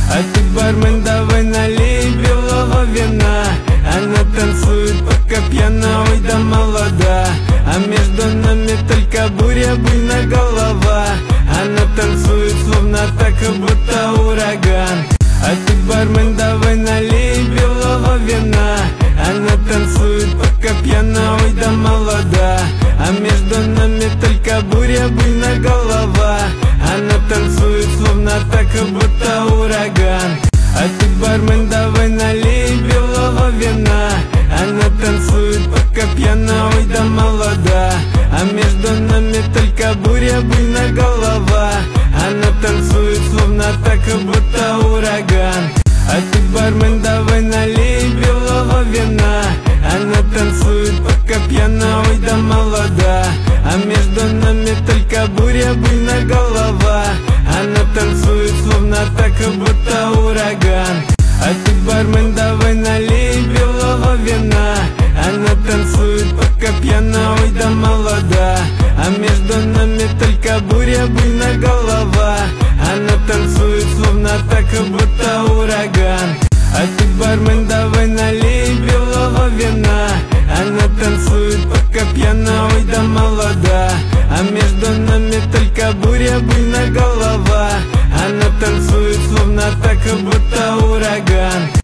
А ты, бармен, давай налей белого вина. Она танцует пока пьяна, ой да молода. А между нами только буря, буйна голова. Она танцует словно так, будто ураган. А ты, бармен, давай налей белого вина. Она танцует пока пьяна, ой да молода. А между нами только буря, буйна голова. Она танцует словно так, будто ураган. А ты, бармен, давай налей белого вина. Она танцует пока пьяна, ой да молода. А между нами только буря, буйна голова. Она танцует словно так, будто ураган. А ты, бармен, давай налей белого вина. Она танцует пока пьяна, ой да молода. А между нами только буря, буйна голова. Она танцует словно так, будто ураган. А ты, бармен, давай налей белого вина. Она танцует пока пьяна, ой да молода. А между нами только буря, буйна голова. Она танцует словно так, будто ураган. А ты, бармен, давай налей белого вина. Она танцует пока пьяна, ой да молода. А между нами только буря, буйна голова. Она танцует словно так, будто ураган.